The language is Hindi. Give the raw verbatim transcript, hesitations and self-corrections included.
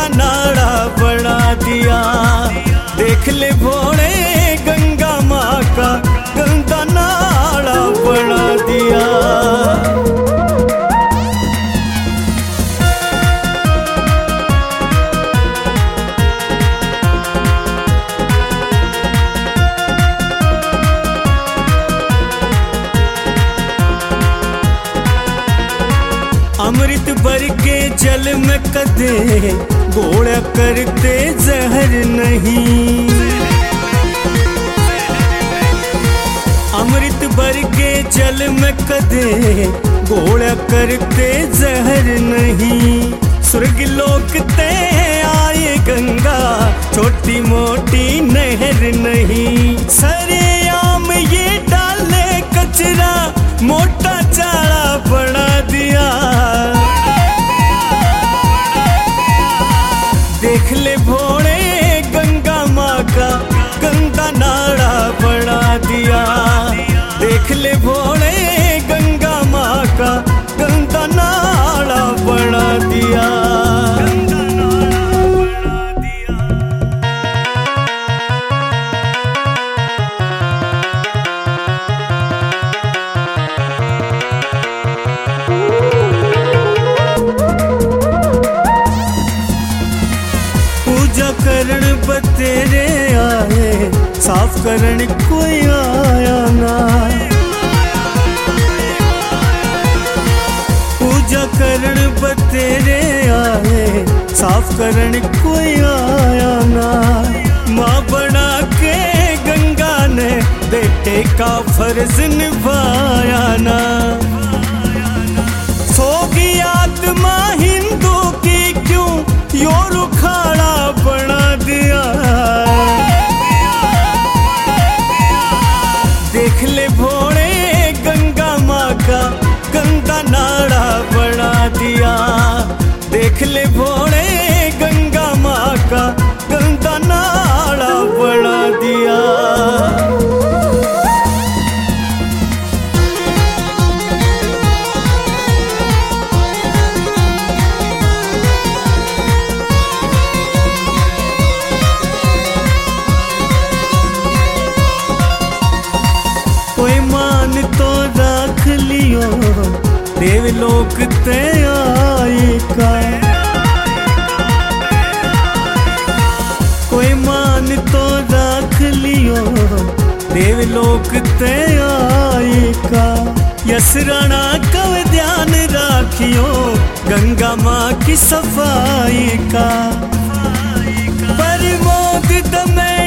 नाड़ा बना दिया। देख ले भोले गंगा माँ का गंदा नाड़ा बना दिया। अमृत भर के जल में कदे घोड़ा करते जहर नहीं। अमृत भर के जल में कदे घोड़ा करते जहर नहीं। स्वर्ग लोक ते आए गंगा छोटी मोटी नहर नहीं। सरेआम ये डाले कचरा मोटा चाड़ा बना दिया। देख ले भोले गंगा माँ का गंदा नाड़ा बना दिया। देख ले भोले गंगा माँ का गंदा नाड़ा बना दिया। पूजा करण बतेरे आए साफ करण कोई आया ना। पूजा करण बतेरे आए साफ करण कोई आया ना। माँ बना के गंगा ने बेटे का फर्ज निभाया ना। सोगी आत्मा हिंदू की क्यों यो रुखाड़ा बना दिया। देख ले भोले गंगा माँ का गंदा नाड़ा बना दिया। देख ले भोले गंगा माँ का गंदा नाड़ा बना दिया। कोई मान तो रख लियो देवलोक ते आई का। कोई मान तो रख लियो देवलोक ते आई का। यसराना कव ध्यान राखियो गंगा माँ की सफाई का। प्रमोद दमे